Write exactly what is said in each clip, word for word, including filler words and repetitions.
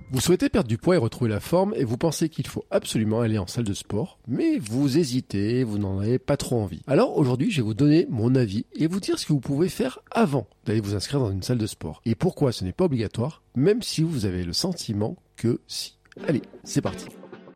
Vous souhaitez perdre du poids et retrouver la forme et vous pensez qu'il faut absolument aller en salle de sport, mais vous hésitez, vous n'en avez pas trop envie. Alors aujourd'hui, je vais vous donner mon avis et vous dire ce que vous pouvez faire avant d'aller vous inscrire dans une salle de sport. Et pourquoi ce n'est pas obligatoire, même si vous avez le sentiment que si. Allez, c'est parti.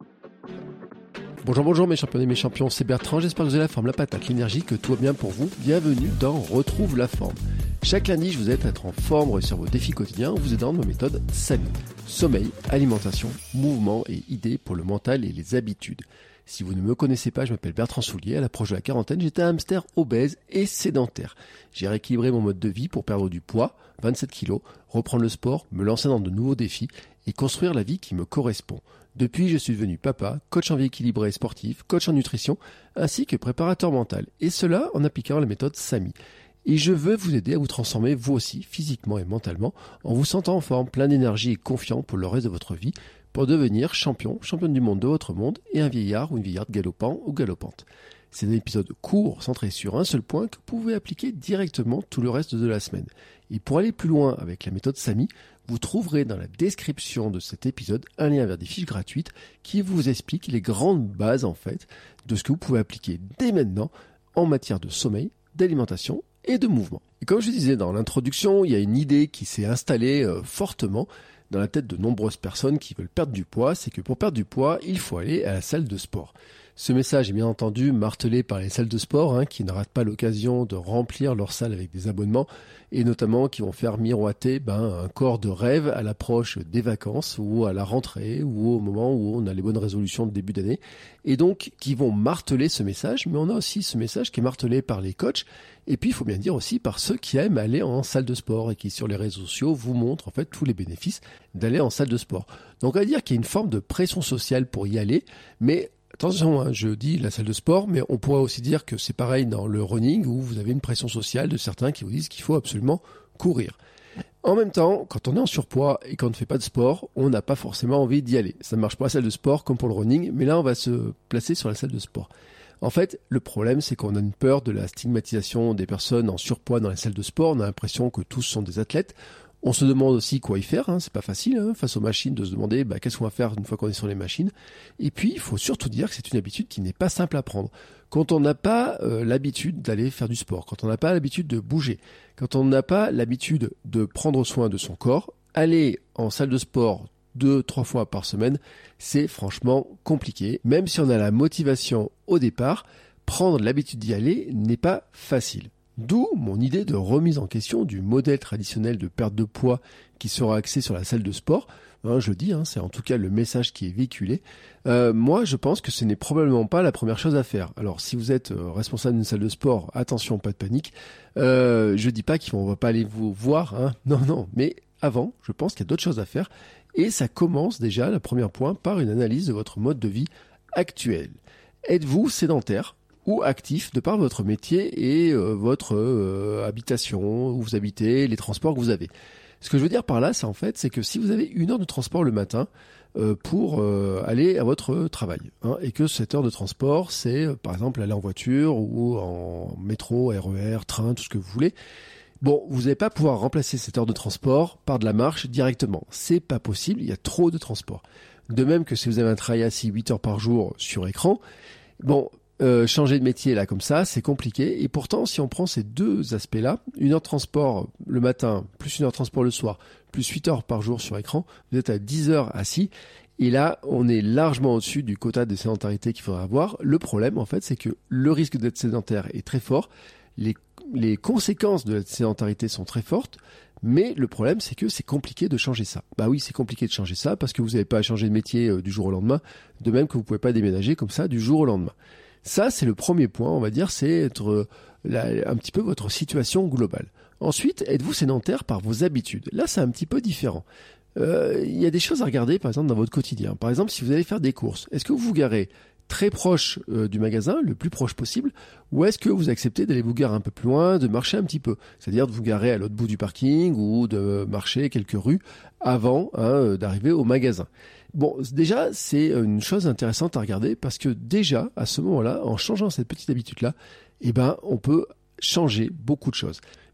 Bonjour, bonjour mes champions et mes champions, c'est Bertrand, j'espère que vous avez la forme, la patate, l'énergie, que tout va bien pour vous. Bienvenue dans Retrouve la forme. Chaque lundi, je vous aide à être en forme sur vos défis quotidiens en vous aidant de ma méthode S A M I. Sommeil, alimentation, mouvement et idées pour le mental et les habitudes. Si vous ne me connaissez pas, je m'appelle Bertrand Soulier. À l'approche de la quarantaine, j'étais un hamster obèse et sédentaire. J'ai rééquilibré mon mode de vie pour perdre du poids, vingt-sept kilos, reprendre le sport, me lancer dans de nouveaux défis et construire la vie qui me correspond. Depuis, je suis devenu papa, coach en vie équilibrée et sportif, coach en nutrition, ainsi que préparateur mental. Et cela en appliquant la méthode S A M I. Et je veux vous aider à vous transformer vous aussi, physiquement et mentalement, en vous sentant en forme, plein d'énergie et confiant pour le reste de votre vie, pour devenir champion, championne du monde de votre monde et un vieillard ou une vieillarde galopant ou galopante. C'est un épisode court, centré sur un seul point que vous pouvez appliquer directement tout le reste de la semaine. Et pour aller plus loin avec la méthode S A M I, vous trouverez dans la description de cet épisode un lien vers des fiches gratuites qui vous expliquent les grandes bases en fait de ce que vous pouvez appliquer dès maintenant en matière de sommeil, d'alimentation et de mouvement. Et comme je disais dans l'introduction, il y a une idée qui s'est installée euh, fortement dans la tête de nombreuses personnes qui veulent perdre du poids, c'est que pour perdre du poids, il faut aller à la salle de sport. Ce message est bien entendu martelé par les salles de sport hein, qui ne ratent pas l'occasion de remplir leur salle avec des abonnements et notamment qui vont faire miroiter ben, un corps de rêve à l'approche des vacances ou à la rentrée ou au moment où on a les bonnes résolutions de début d'année et donc qui vont marteler ce message, mais on a aussi ce message qui est martelé par les coachs et puis il faut bien dire aussi par ceux qui aiment aller en salle de sport et qui sur les réseaux sociaux vous montrent en fait tous les bénéfices d'aller en salle de sport. Donc on va dire qu'il y a une forme de pression sociale pour y aller, mais attention, hein, je dis la salle de sport, mais on pourrait aussi dire que c'est pareil dans le running où vous avez une pression sociale de certains qui vous disent qu'il faut absolument courir. En même temps, quand on est en surpoids et qu'on ne fait pas de sport, on n'a pas forcément envie d'y aller. Ça ne marche pas à la salle de sport comme pour le running, mais là on va se placer sur la salle de sport. En fait, le problème c'est qu'on a une peur de la stigmatisation des personnes en surpoids dans les salles de sport. On a l'impression que tous sont des athlètes. On se demande aussi quoi y faire, hein. C'est pas facile hein, face aux machines de se demander bah, qu'est-ce qu'on va faire une fois qu'on est sur les machines. Et puis il faut surtout dire que c'est une habitude qui n'est pas simple à prendre. Quand on n'a pas euh, l'habitude d'aller faire du sport, quand on n'a pas l'habitude de bouger, quand on n'a pas l'habitude de prendre soin de son corps, aller en salle de sport deux, trois fois par semaine, c'est franchement compliqué. Même si on a la motivation au départ, prendre l'habitude d'y aller n'est pas facile. D'où mon idée de remise en question du modèle traditionnel de perte de poids qui sera axé sur la salle de sport. Hein, je le dis, hein, c'est en tout cas le message qui est véhiculé. Euh, moi, je pense que ce n'est probablement pas la première chose à faire. Alors, si vous êtes euh, responsable d'une salle de sport, attention, pas de panique. Euh, je dis pas qu'on va pas aller vous voir. Hein. Non, non. Mais avant, je pense qu'il y a d'autres choses à faire. Et ça commence déjà, le premier point, par une analyse de votre mode de vie actuel. Êtes-vous sédentaire ou actif de par votre métier et euh, votre euh, habitation, où vous habitez, les transports que vous avez. Ce que je veux dire par là, c'est en fait, c'est que si vous avez une heure de transport le matin euh, pour euh, aller à votre travail, hein, et que cette heure de transport, c'est euh, par exemple aller en voiture ou en métro, R E R, train, tout ce que vous voulez, bon, vous n'allez pas pouvoir remplacer cette heure de transport par de la marche directement. C'est pas possible, il y a trop de transport. De même que si vous avez un travail assis huit heures par jour sur écran, bon, Euh, changer de métier là comme ça, c'est compliqué. Et pourtant, si on prend ces deux aspects-là, une heure de transport le matin, plus une heure de transport le soir, plus huit heures par jour sur écran, vous êtes à dix heures assis. Et là, on est largement au-dessus du quota de sédentarité qu'il faudrait avoir. Le problème, en fait, c'est que le risque d'être sédentaire est très fort. Les, les conséquences de la sédentarité sont très fortes. Mais le problème, c'est que c'est compliqué de changer ça. Bah oui, c'est compliqué de changer ça parce que vous n'avez pas à changer de métier euh, du jour au lendemain. De même que vous pouvez pas déménager comme ça du jour au lendemain. Ça, c'est le premier point, on va dire, c'est être là, un petit peu votre situation globale. Ensuite, êtes-vous sédentaire par vos habitudes? Là, c'est un petit peu différent. Euh, il y a des choses à regarder, par exemple, dans votre quotidien. Par exemple, si vous allez faire des courses, est-ce que vous vous garez très proche euh, du magasin, le plus proche possible, ou est-ce que vous acceptez d'aller vous garer un peu plus loin, de marcher un petit peu? C'est-à-dire de vous garer à l'autre bout du parking ou de marcher quelques rues avant hein, d'arriver au magasin. Bon, déjà, c'est une chose intéressante à regarder parce que déjà, à ce moment-là, en changeant cette petite habitude-là, eh ben, on peut changer beaucoup de choses.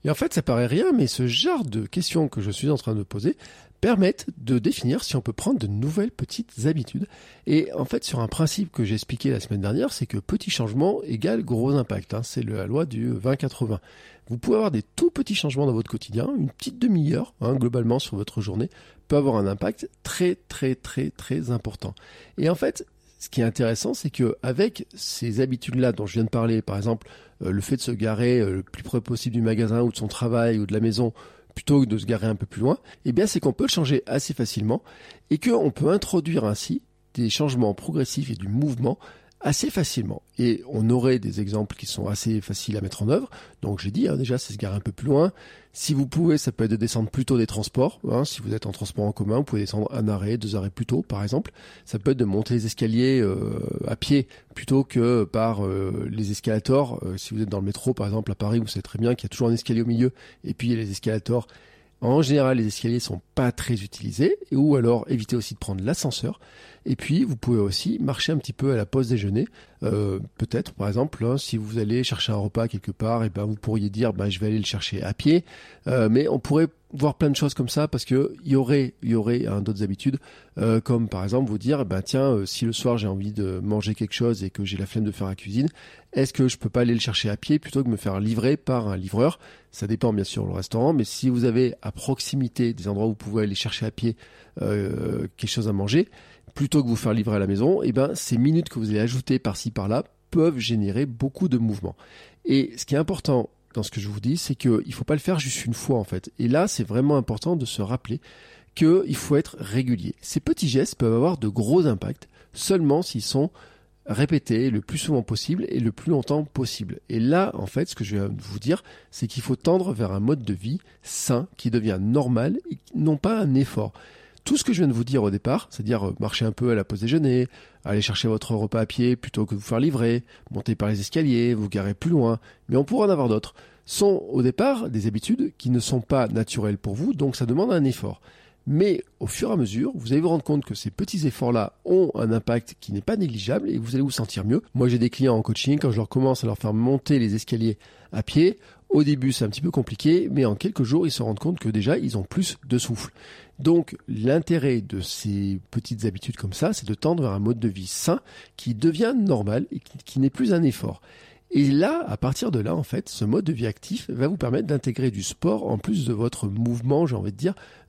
Et en fait, ça paraît rien, mais ce genre de questions que je suis en train de poser permettent de définir si on peut prendre de nouvelles petites habitudes. Et en fait, sur un principe que j'ai expliqué la semaine dernière, c'est que petit changement égale gros impact. Hein. C'est la loi du vingt quatre-vingts. Vous pouvez avoir des tout petits changements dans votre quotidien, une petite demi-heure, hein, globalement sur votre journée, peut avoir un impact très très très très important. Et en fait, ce qui est intéressant, c'est que avec ces habitudes-là dont je viens de parler, par exemple, euh, le fait de se garer euh, le plus près possible du magasin ou de son travail ou de la maison, plutôt que de se garer un peu plus loin, eh bien c'est qu'on peut le changer assez facilement et qu'on peut introduire ainsi des changements progressifs et du mouvement assez facilement. Et on aurait des exemples qui sont assez faciles à mettre en œuvre. Donc j'ai dit, hein, déjà, c'est se garer un peu plus loin. Si vous pouvez, ça peut être de descendre plus tôt des transports. Hein, si vous êtes en transport en commun, vous pouvez descendre un arrêt, deux arrêts plus tôt, par exemple. Ça peut être de monter les escaliers euh, à pied plutôt que par euh, les escalators. Euh, si vous êtes dans le métro, par exemple, à Paris, vous savez très bien qu'il y a toujours un escalier au milieu et puis il y a les escalators. En général, les escaliers sont pas très utilisés, ou alors évitez aussi de prendre l'ascenseur. Et puis, vous pouvez aussi marcher un petit peu à la pause déjeuner. Euh, peut-être, par exemple, hein, si vous allez chercher un repas quelque part, et ben vous pourriez dire, ben je vais aller le chercher à pied. Euh, mais on pourrait voir plein de choses comme ça parce que il y aurait, il y aurait hein, d'autres habitudes, euh, comme par exemple vous dire, ben tiens, euh, si le soir j'ai envie de manger quelque chose et que j'ai la flemme de faire la cuisine, est-ce que je peux pas aller le chercher à pied plutôt que me faire livrer par un livreur? Ça dépend bien sûr le restaurant, mais si vous avez à proximité des endroits où vous pouvez aller chercher à pied euh, quelque chose à manger, plutôt que vous faire livrer à la maison, et ben ces minutes que vous allez ajouter par-ci par-là peuvent générer beaucoup de mouvements. Et ce qui est important dans ce que je vous dis, c'est qu'il ne faut pas le faire juste une fois en fait. Et là, c'est vraiment important de se rappeler qu'il faut être régulier. Ces petits gestes peuvent avoir de gros impacts seulement s'ils sont répétés le plus souvent possible et le plus longtemps possible. Et là, en fait, ce que je vais vous dire, c'est qu'il faut tendre vers un mode de vie sain qui devient normal et non pas un effort. Tout ce que je viens de vous dire au départ, c'est-à-dire marcher un peu à la pause déjeuner, aller chercher votre repas à pied plutôt que de vous faire livrer, monter par les escaliers, vous garer plus loin, mais on pourra en avoir d'autres, sont au départ des habitudes qui ne sont pas naturelles pour vous, donc ça demande un effort. Mais au fur et à mesure, vous allez vous rendre compte que ces petits efforts-là ont un impact qui n'est pas négligeable et vous allez vous sentir mieux. Moi, j'ai des clients en coaching, quand je leur commence à leur faire monter les escaliers à pied, au début, c'est un petit peu compliqué, mais en quelques jours, ils se rendent compte que déjà, ils ont plus de souffle. Donc, l'intérêt de ces petites habitudes comme ça, c'est de tendre vers un mode de vie sain qui devient normal et qui, qui n'est plus un effort. Et là, à partir de là, en fait, ce mode de vie actif va vous permettre d'intégrer du sport en plus de votre mouvement, j'ai envie de dire,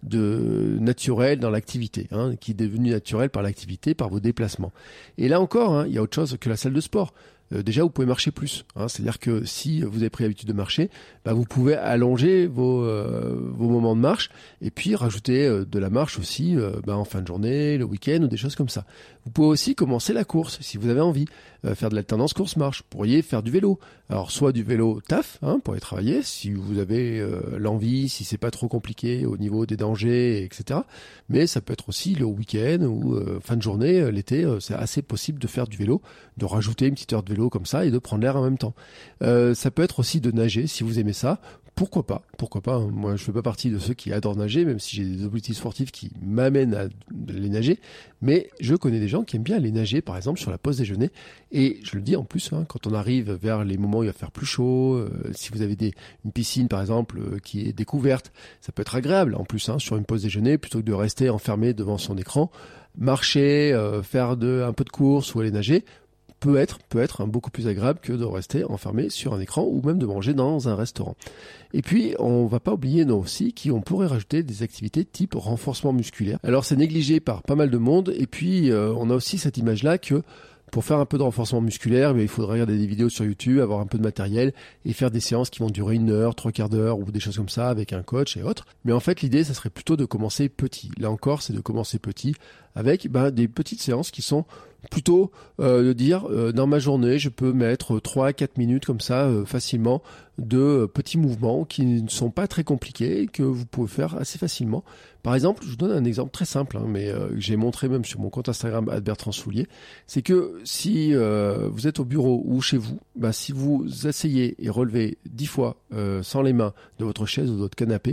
de naturel dans l'activité, hein, qui est devenu naturel par l'activité, par vos déplacements. Et là encore, hein, il y a autre chose que la salle de sport. Euh, déjà, vous pouvez marcher plus. Hein, c'est-à-dire que si vous avez pris l'habitude de marcher, bah, vous pouvez allonger vos, euh, vos moments de marche et puis rajouter euh, de la marche aussi euh, bah, en fin de journée, le week-end ou des choses comme ça. Vous pouvez aussi commencer la course si vous avez envie, euh, faire de l'alternance course-marche. Vous pourriez faire du vélo. Alors, soit du vélo taf, hein, pour aller travailler, si vous avez euh, l'envie, si c'est pas trop compliqué au niveau des dangers, et cetera. Mais ça peut être aussi le week-end ou euh, fin de journée, euh, l'été, euh, c'est assez possible de faire du vélo, de rajouter une petite heure de vélo comme ça et de prendre l'air en même temps. Euh, ça peut être aussi de nager si vous aimez ça. Pourquoi pas? Pourquoi pas? Moi, je fais pas partie de ceux qui adorent nager, même si j'ai des objectifs sportifs qui m'amènent à les nager. Mais je connais des gens qui aiment bien aller nager, par exemple, sur la pause déjeuner. Et je le dis en plus, hein, quand on arrive vers les moments où il va faire plus chaud, euh, si vous avez des, une piscine, par exemple, euh, qui est découverte, ça peut être agréable, en plus, hein, sur une pause déjeuner, plutôt que de rester enfermé devant son écran. Marcher, euh, faire de, un peu de course ou aller nager, peut être, peut être hein, beaucoup plus agréable que de rester enfermé sur un écran ou même de manger dans un restaurant. Et puis, on va pas oublier non aussi qu'on pourrait rajouter des activités type renforcement musculaire. Alors, c'est négligé par pas mal de monde et puis euh, on a aussi cette image-là que pour faire un peu de renforcement musculaire, mais il faudrait regarder des vidéos sur YouTube, avoir un peu de matériel et faire des séances qui vont durer une heure, trois quarts d'heure ou des choses comme ça avec un coach et autres. Mais en fait, l'idée, ça serait plutôt de commencer petit. Là encore, c'est de commencer petit avec ben, des petites séances qui sont plutôt euh, de dire euh, dans ma journée, je peux mettre trois à quatre minutes comme ça euh, facilement de euh, petits mouvements qui ne sont pas très compliqués et que vous pouvez faire assez facilement. Par exemple, je vous donne un exemple très simple, hein, mais euh, que j'ai montré même sur mon compte Instagram arobase bertrand soulier, c'est que si euh, vous êtes au bureau ou chez vous, bah, si vous asseyez et relevez dix fois euh, sans les mains de votre chaise ou de votre canapé,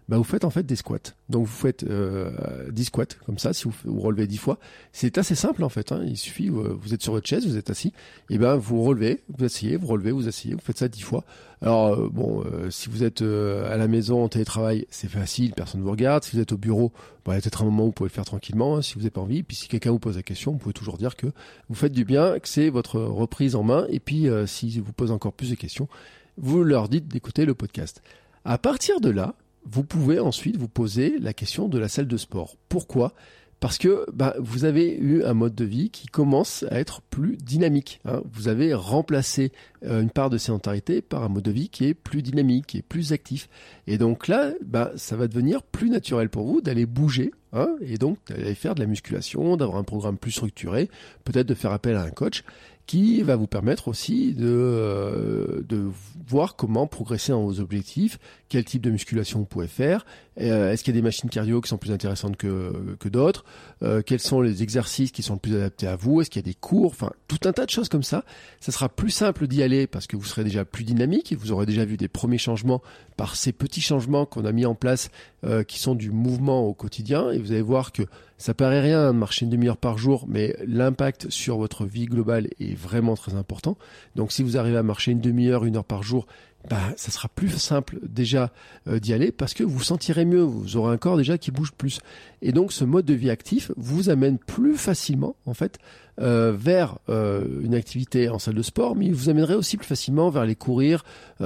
bah vous faites en fait des squats. Donc vous faites euh, dix squats comme ça, si vous, vous relevez dix fois. C'est assez simple en fait, hein. Il suffit, vous, vous êtes sur votre chaise, vous êtes assis, et ben vous relevez, vous asseyez, vous relevez, vous asseyez, vous faites ça dix fois. Alors euh, bon, euh, si vous êtes euh, à la maison en télétravail, c'est facile, personne ne vous regarde. Si vous êtes au bureau, bah, il y a peut-être un moment où vous pouvez le faire tranquillement, hein, si vous n'avez pas envie. Puis si quelqu'un vous pose la question, vous pouvez toujours dire que vous faites du bien, que c'est votre reprise en main. Et puis euh, si vous posez encore plus de questions, vous leur dites d'écouter le podcast. À partir de là, vous pouvez ensuite vous poser la question de la salle de sport. Pourquoi ? Parce que bah, vous avez eu un mode de vie qui commence à être plus dynamique, hein. Vous avez remplacé euh, une part de sédentarité par un mode de vie qui est plus dynamique, qui est plus actif. Et donc là, bah, ça va devenir plus naturel pour vous d'aller bouger, hein, et donc d'aller faire de la musculation, d'avoir un programme plus structuré, peut-être de faire appel à un coach qui va vous permettre aussi de, euh, de voir comment progresser dans vos objectifs, quel type de musculation vous pouvez faire, euh, est-ce qu'il y a des machines cardio qui sont plus intéressantes que, que d'autres, euh, quels sont les exercices qui sont le plus adaptés à vous, est-ce qu'il y a des cours, enfin tout un tas de choses comme ça. Ça sera plus simple d'y aller parce que vous serez déjà plus dynamique et vous aurez déjà vu des premiers changements par ces petits changements qu'on a mis en place euh, qui sont du mouvement au quotidien, et vous allez voir que ça paraît rien de marcher une demi-heure par jour, mais l'impact sur votre vie globale est vraiment très important. Donc si vous arrivez à marcher une demi-heure, une heure par jour, bah, ça sera plus simple déjà euh, d'y aller parce que vous vous sentirez mieux, vous aurez un corps déjà qui bouge plus. Et donc ce mode de vie actif vous amène plus facilement en fait euh, vers euh, une activité en salle de sport, mais il vous amènerait aussi plus facilement vers aller courir,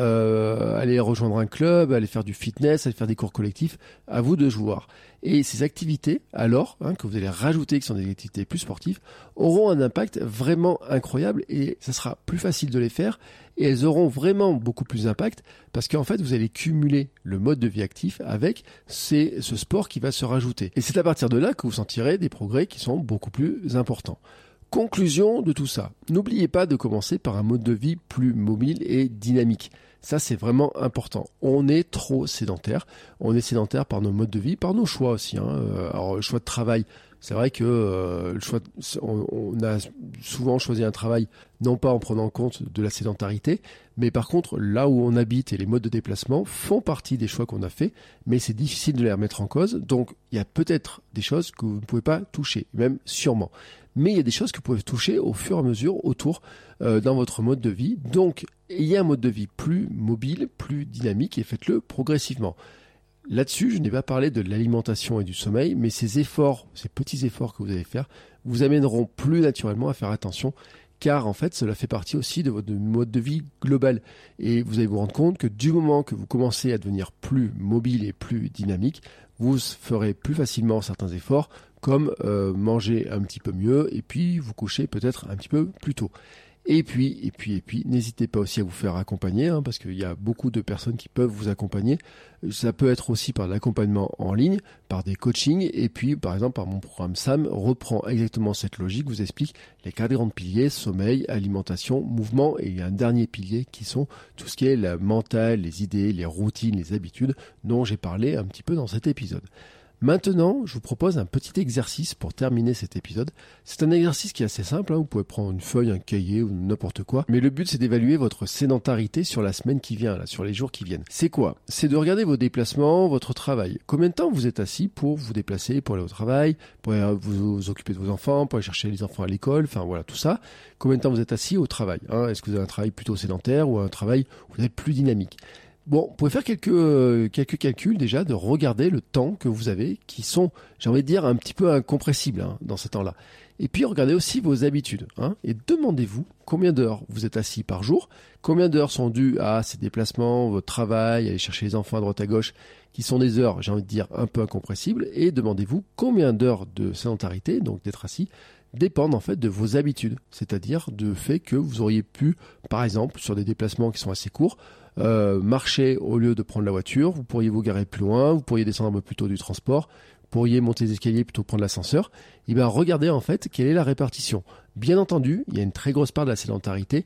euh, aller rejoindre un club, aller faire du fitness, aller faire des cours collectifs, à vous de jouer. Et ces activités, alors, hein, que vous allez rajouter, qui sont des activités plus sportives, auront un impact vraiment incroyable et ça sera plus facile de les faire et elles auront vraiment beaucoup plus d'impact parce qu'en fait, vous allez cumuler le mode de vie actif avec ces, ce sport qui va se rajouter. Et c'est à partir de là que vous sentirez des progrès qui sont beaucoup plus importants. Conclusion de tout ça. N'oubliez pas de commencer par un mode de vie plus mobile et dynamique. Ça, c'est vraiment important. On est trop sédentaire. On est sédentaire par nos modes de vie, par nos choix aussi, hein. Alors, le choix de travail, c'est vrai que euh, le choix de, on, on a souvent choisi un travail non pas en prenant compte de la sédentarité, mais par contre, là où on habite et les modes de déplacement font partie des choix qu'on a fait, mais c'est difficile de les remettre en cause. Donc, il y a peut-être des choses que vous ne pouvez pas toucher, même sûrement. Mais il y a des choses que vous pouvez toucher au fur et à mesure autour euh, dans votre mode de vie. Donc, ayez un mode de vie plus mobile, plus dynamique et faites-le progressivement. Là-dessus, je n'ai pas parlé de l'alimentation et du sommeil, mais ces efforts, ces petits efforts que vous allez faire, vous amèneront plus naturellement à faire attention, car en fait, cela fait partie aussi de votre mode de vie global. Et vous allez vous rendre compte que du moment que vous commencez à devenir plus mobile et plus dynamique, vous ferez plus facilement certains efforts, comme euh, manger un petit peu mieux et puis vous coucher peut-être un petit peu plus tôt. Et puis, et puis, et puis, n'hésitez pas aussi à vous faire accompagner, hein, parce qu'il y a beaucoup de personnes qui peuvent vous accompagner. Ça peut être aussi par l'accompagnement en ligne, par des coachings, et puis, par exemple, par mon programme S A M, reprend exactement cette logique, vous explique les quatre grands piliers, sommeil, alimentation, mouvement, et il y a un dernier pilier qui sont tout ce qui est la mentale, les idées, les routines, les habitudes, dont j'ai parlé un petit peu dans cet épisode. Maintenant, je vous propose un petit exercice pour terminer cet épisode. C'est un exercice qui est assez simple, hein. Vous pouvez prendre une feuille, un cahier ou n'importe quoi. Mais le but, c'est d'évaluer votre sédentarité sur la semaine qui vient, là, sur les jours qui viennent. C'est quoi ? C'est de regarder vos déplacements, votre travail. Combien de temps vous êtes assis pour vous déplacer, pour aller au travail, pour aller vous, vous occuper de vos enfants, pour aller chercher les enfants à l'école, enfin voilà, tout ça. Combien de temps vous êtes assis au travail, hein ? Est-ce que vous avez un travail plutôt sédentaire ou un travail où vous êtes plus dynamique ? Bon, vous pouvez faire quelques, euh, quelques calculs déjà, de regarder le temps que vous avez, qui sont, j'ai envie de dire, un petit peu incompressibles, hein, dans ce temps-là. Et puis, regardez aussi vos habitudes, hein, et demandez-vous combien d'heures vous êtes assis par jour, combien d'heures sont dues à ces déplacements, votre travail, aller chercher les enfants à droite à gauche, qui sont des heures, j'ai envie de dire, un peu incompressibles, et demandez-vous combien d'heures de sédentarité, donc d'être assis, dépendent en fait de vos habitudes, c'est-à-dire du fait que vous auriez pu, par exemple, sur des déplacements qui sont assez courts, Euh, marcher au lieu de prendre la voiture, vous pourriez vous garer plus loin, vous pourriez descendre un peu plus tôt du transport, vous pourriez monter les escaliers plutôt que prendre l'ascenseur. Et bien regardez en fait quelle est la répartition. Bien entendu, il y a une très grosse part de la sédentarité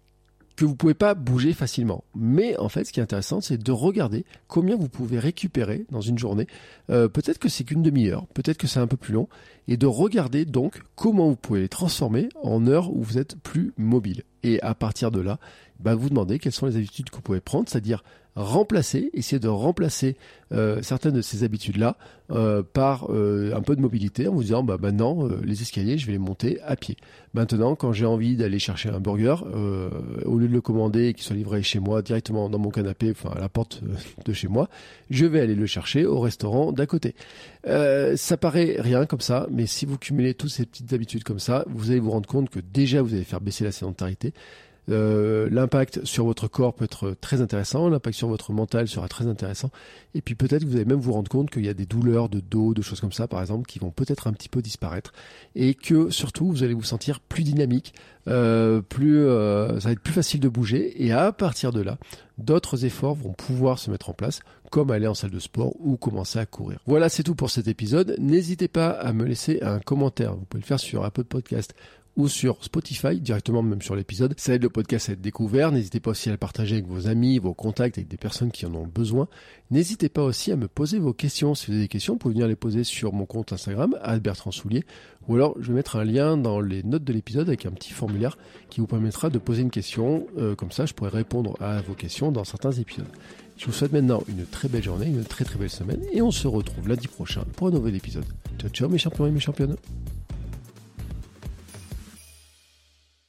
que vous pouvez pas bouger facilement. Mais en fait, ce qui est intéressant, c'est de regarder combien vous pouvez récupérer dans une journée. Euh, peut-être que c'est qu'une demi-heure, peut-être que c'est un peu plus long, et de regarder donc comment vous pouvez les transformer en heures où vous êtes plus mobile. Et à partir de là, bah, vous demandez quelles sont les habitudes que vous pouvez prendre, c'est-à-dire remplacer, essayer de remplacer euh, certaines de ces habitudes-là euh, par euh, un peu de mobilité en vous disant bah, maintenant euh, les escaliers je vais les monter à pied. Maintenant quand j'ai envie d'aller chercher un burger, euh, au lieu de le commander et qu'il soit livré chez moi directement dans mon canapé, enfin à la porte de chez moi, je vais aller le chercher au restaurant d'à côté. Euh, ça paraît rien comme ça, mais si vous cumulez toutes ces petites habitudes comme ça, vous allez vous rendre compte que déjà vous allez faire baisser la sédentarité. Euh, l'impact sur votre corps peut être très intéressant, l'impact sur votre mental sera très intéressant, et puis peut-être que vous allez même vous rendre compte qu'il y a des douleurs de dos, de choses comme ça par exemple, qui vont peut-être un petit peu disparaître, et que surtout vous allez vous sentir plus dynamique, euh, plus, euh, ça va être plus facile de bouger, et à partir de là, d'autres efforts vont pouvoir se mettre en place, comme aller en salle de sport ou commencer à courir. Voilà, c'est tout pour cet épisode. N'hésitez pas à me laisser un commentaire, vous pouvez le faire sur Apple Podcast ou sur Spotify, directement même sur l'épisode. Ça aide le podcast à être découvert. N'hésitez pas aussi à le partager avec vos amis, vos contacts, avec des personnes qui en ont besoin. N'hésitez pas aussi à me poser vos questions. Si vous avez des questions, vous pouvez venir les poser sur mon compte Instagram, arobase bertrand soulier, ou alors je vais mettre un lien dans les notes de l'épisode avec un petit formulaire qui vous permettra de poser une question. Euh, comme ça, je pourrai répondre à vos questions dans certains épisodes. Je vous souhaite maintenant une très belle journée, une très très belle semaine, et on se retrouve lundi prochain pour un nouvel épisode. Ciao ciao mes champions et mes championnes.